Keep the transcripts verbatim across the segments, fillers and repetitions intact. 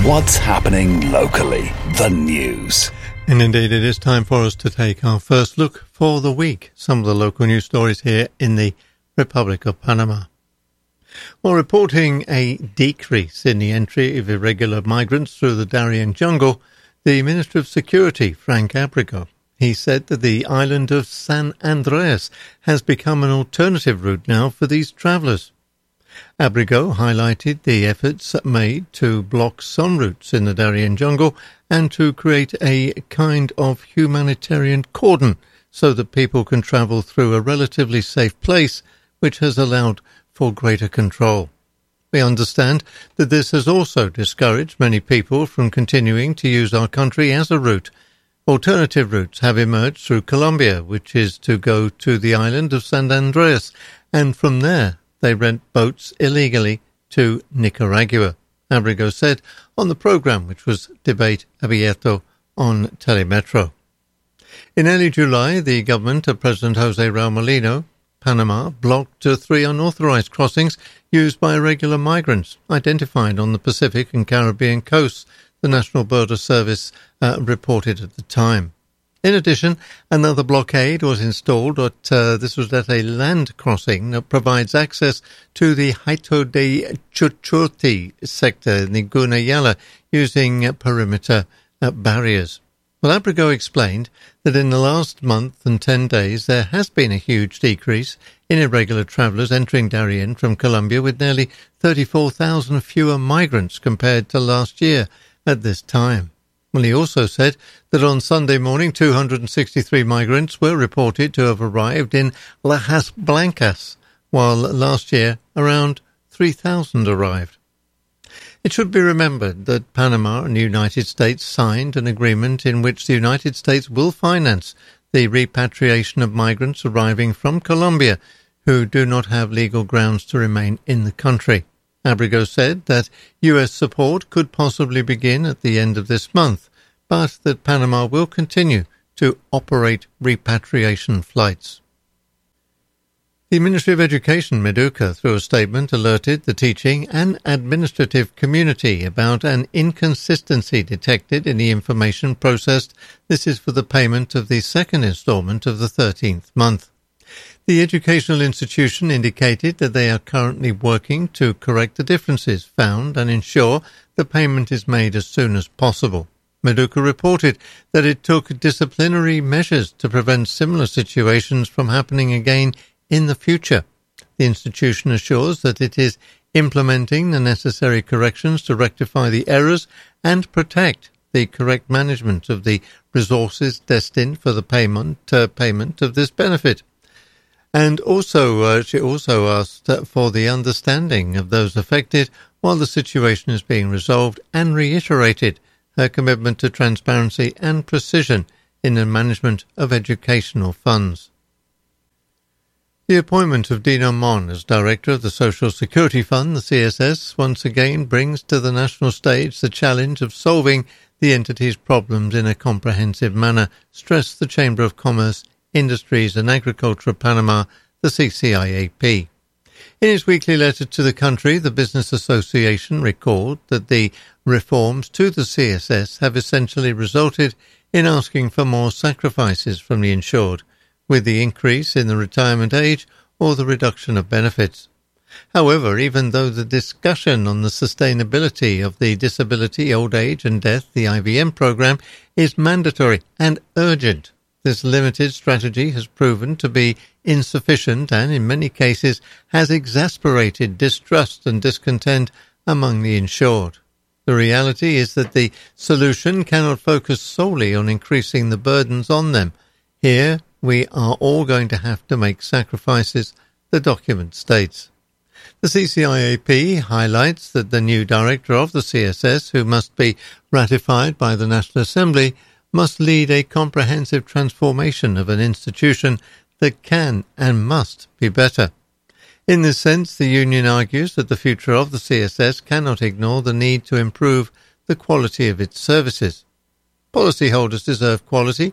What's happening locally? The news. And indeed, it is time for us to take our first look for the week. Some of the local news stories here in the Republic of Panama. While reporting a decrease in the entry of irregular migrants through the Darien jungle, the Minister of Security, Frank Abrego, he said that the island of San Andreas has become an alternative route now for these travellers. Abrego highlighted the efforts made to block some routes in the Darien jungle and to create a kind of humanitarian cordon so that people can travel through a relatively safe place, which has allowed for greater control. We understand that this has also discouraged many people from continuing to use our country as a route. Alternative routes have emerged through Colombia, which is to go to the island of San Andreas, and from there they rent boats illegally to Nicaragua, Abrego said on the programme, which was Debate Abierto on Telemetro. In early July, the government of President José Raúl Mulino, Panama, blocked uh, three unauthorised crossings used by irregular migrants identified on the Pacific and Caribbean coasts, the National Border Service uh, reported at the time. In addition, another blockade was installed. At, uh, this was at a land crossing that provides access to the Hato de Chuchoti sector in the Gunayala using uh, perimeter uh, barriers. Well, Abrego explained that in the last month and ten days there has been a huge decrease in irregular travellers entering Darien from Colombia, with nearly thirty-four thousand fewer migrants compared to last year at this time. Well, he also said that on Sunday morning, two hundred sixty-three migrants were reported to have arrived in Lajas Blancas, while last year around three thousand arrived. It should be remembered that Panama and the United States signed an agreement in which the United States will finance the repatriation of migrants arriving from Colombia who do not have legal grounds to remain in the country. Abrego said that U S support could possibly begin at the end of this month, but that Panama will continue to operate repatriation flights. The Ministry of Education, Meduca, through a statement, alerted the teaching and administrative community about an inconsistency detected in the information processed. This is for the payment of the second instalment of the thirteenth month. The educational institution indicated that they are currently working to correct the differences found and ensure the payment is made as soon as possible. Meduca reported that it took disciplinary measures to prevent similar situations from happening again in the future. The institution assures that it is implementing the necessary corrections to rectify the errors and protect the correct management of the resources destined for the payment, uh, payment of this benefit. And also, uh, she also asked for the understanding of those affected while the situation is being resolved, and reiterated her commitment to transparency and precision in the management of educational funds. The appointment of Dino Mon as Director of the Social Security Fund, the C S S, once again brings to the national stage the challenge of solving the entity's problems in a comprehensive manner, stressed the Chamber of Commerce, Industries and Agriculture of Panama, the C C I A P. In his weekly letter to the country, the Business Association recalled that the reforms to the C S S have essentially resulted in asking for more sacrifices from the insured, with the increase in the retirement age or the reduction of benefits. However, even though the discussion on the sustainability of the Disability, Old Age and Death, the I V M program, is mandatory and urgent, this limited strategy has proven to be insufficient and, in many cases, has exasperated distrust and discontent among the insured. The reality is that the solution cannot focus solely on increasing the burdens on them. Here, we are all going to have to make sacrifices, the document states. The C C I A P highlights that the new director of the C S S, who must be ratified by the National Assembly, must lead a comprehensive transformation of an institution that can and must be better. In this sense, the union argues that the future of the C S S cannot ignore the need to improve the quality of its services. Policyholders deserve quality,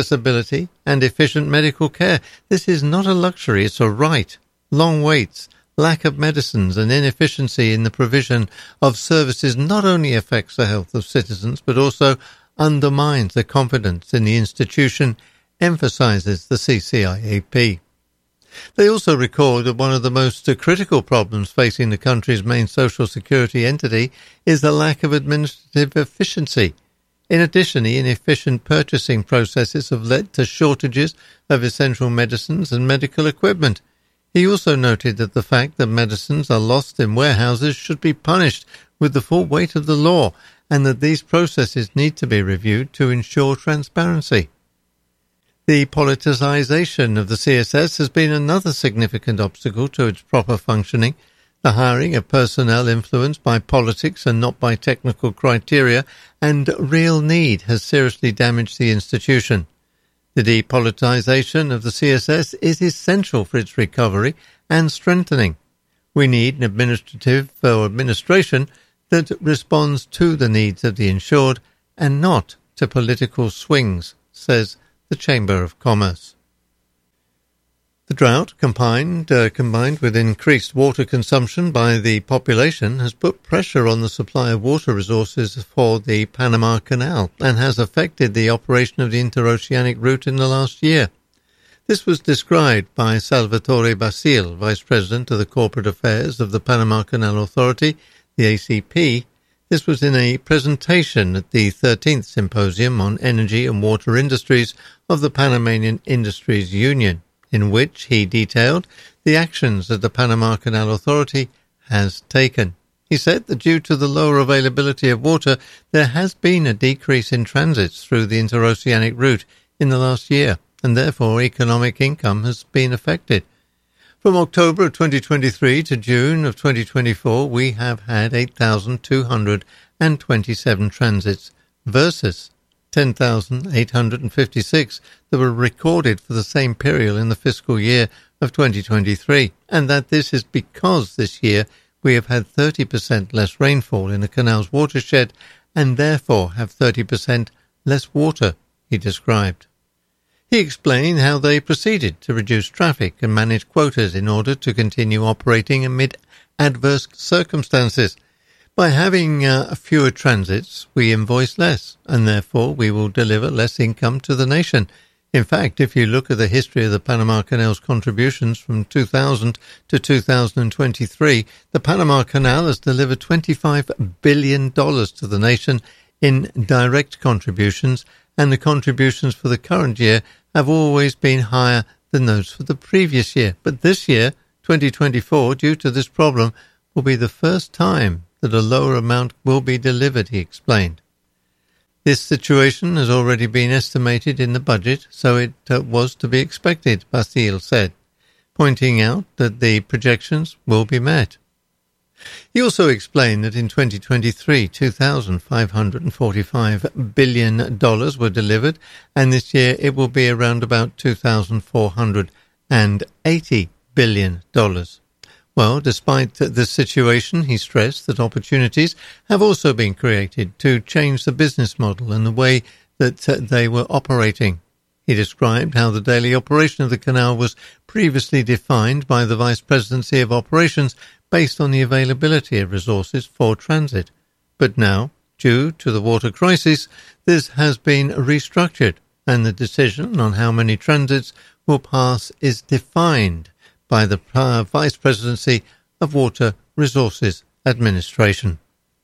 accessibility and efficient medical care. This is not a luxury, it's a right. Long waits, lack of medicines and inefficiency in the provision of services not only affects the health of citizens but also undermines the confidence in the institution, emphasises the C C I A P. They also record that one of the most critical problems facing the country's main social security entity is the lack of administrative efficiency. In addition, the inefficient purchasing processes have led to shortages of essential medicines and medical equipment. He also noted that the fact that medicines are lost in warehouses should be punished with the full weight of the law, and that these processes need to be reviewed to ensure transparency. The politicisation of the C S S has been another significant obstacle to its proper functioning. The hiring of personnel influenced by politics and not by technical criteria and real need has seriously damaged the institution. The depoliticisation of the C S S is essential for its recovery and strengthening. We need an administrative or administration that responds to the needs of the insured and not to political swings, says the Chamber of Commerce. The drought, combined, uh, combined with increased water consumption by the population, has put pressure on the supply of water resources for the Panama Canal and has affected the operation of the interoceanic route in the last year. This was described by Salvatore Basile, Vice President of the Corporate Affairs of the Panama Canal Authority, the A C P. This was in a presentation at the thirteenth Symposium on Energy and Water Industries of the Panamanian Industries Union, in which he detailed the actions that the Panama Canal Authority has taken. He said that due to the lower availability of water, there has been a decrease in transits through the interoceanic route in the last year, and therefore economic income has been affected. From October of twenty twenty-three to June of twenty twenty-four, we have had eight thousand two hundred twenty-seven transits versus ten thousand eight hundred fifty-six that were recorded for the same period in the fiscal year of twenty twenty-three, and that this is because this year we have had thirty percent less rainfall in the canal's watershed and therefore have thirty percent less water, he described. He explained how they proceeded to reduce traffic and manage quotas in order to continue operating amid adverse circumstances. By having uh, fewer transits, we invoice less, and therefore we will deliver less income to the nation. In fact, if you look at the history of the Panama Canal's contributions from two thousand to two thousand twenty-three, the Panama Canal has delivered twenty-five billion dollars to the nation in direct contributions, and the contributions for the current year have always been higher than those for the previous year. But this year, twenty twenty-four, due to this problem, will be the first time that a lower amount will be delivered, he explained. This situation has already been estimated in the budget, so it uh, was to be expected, Basile said, pointing out that the projections will be met. He also explained that in twenty twenty-three, two thousand five hundred forty-five billion dollars were delivered, and this year it will be around about two thousand four hundred eighty billion dollars. Well, despite the situation, he stressed that opportunities have also been created to change the business model and the way that uh, they were operating. He described how the daily operation of the canal was previously defined by the Vice Presidency of Operations based on the availability of resources for transit. But now, due to the water crisis, this has been restructured, and the decision on how many transits will pass is defined by the uh, Vice Presidency of Water Resources Administration.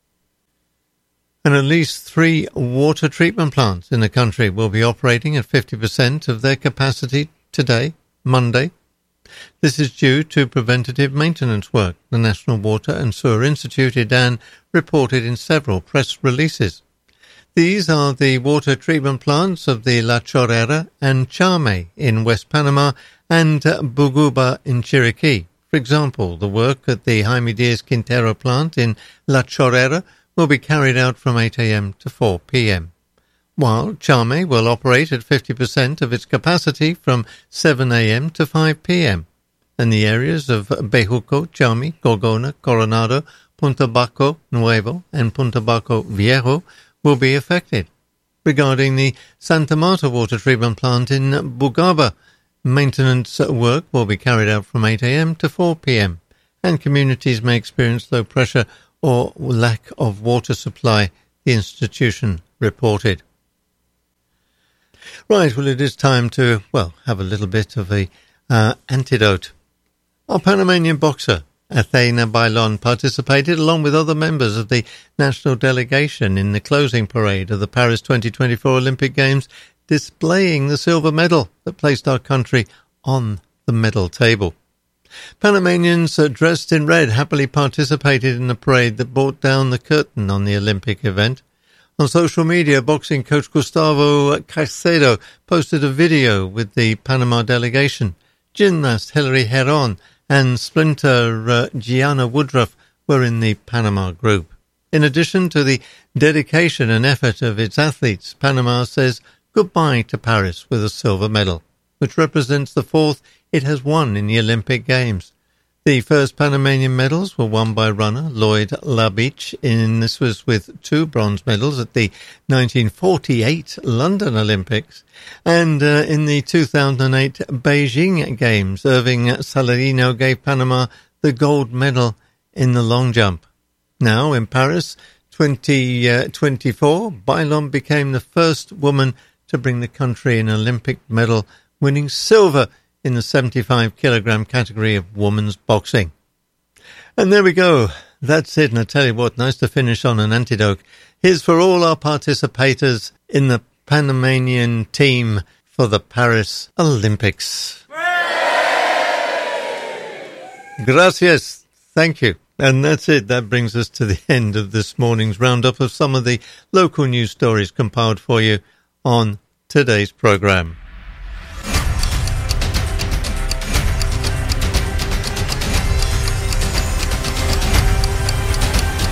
And at least three water treatment plants in the country will be operating at fifty percent of their capacity today, Monday. This is due to preventative maintenance work, the National Water and Sewer Institute, I D A N, reported in several press releases. These are the water treatment plants of the La Chorrera and Chame in West Panama and Buguba in Chiriquí. For example, the work at the Jaime Diaz Quintero plant in La Chorrera will be carried out from eight a.m. to four p.m., while Chame will operate at fifty percent of its capacity from seven a.m. to five p.m., and the areas of Bejuco, Chame, Gorgona, Coronado, Punta Baco Nuevo, and Punta Baco Viejo will be affected. Regarding the Santa Marta water treatment plant in Bugaba, maintenance work will be carried out from eight a.m. to four p.m., and communities may experience low pressure or lack of water supply, the institution reported. Right, well, it is time to, well, have a little bit of a uh, antidote. Our Panamanian boxer, Athena Bailon, participated along with other members of the national delegation in the closing parade of the Paris twenty twenty-four Olympic Games, displaying the silver medal that placed our country on the medal table. Panamanians uh, dressed in red happily participated in the parade that brought down the curtain on the Olympic event. On social media, boxing coach Gustavo Caicedo posted a video with the Panama delegation. Gymnast Hilary Heron and sprinter uh, Gianna Woodruff were in the Panama group. In addition to the dedication and effort of its athletes, Panama says goodbye to Paris with a silver medal, which represents the fourth it has won in the Olympic Games. The first Panamanian medals were won by runner Lloyd Labich. In this was with two bronze medals at the nineteen forty-eight London Olympics, and uh, in the two thousand eight Beijing Games, Irving Salarino gave Panama the gold medal in the long jump. Now in Paris twenty twenty-four, Bailon became the first woman to bring the country an Olympic medal, winning silver in the seventy-five kilogram category of women's boxing. And there we go. That's it. And I tell you what, nice to finish on an antidote. Here's for all our participators in the Panamanian team for the Paris Olympics. Gracias. Thank you. And that's it. That brings us to the end of this morning's roundup of some of the local news stories compiled for you on today's programme.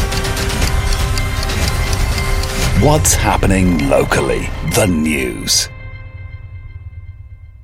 What's happening locally? The news.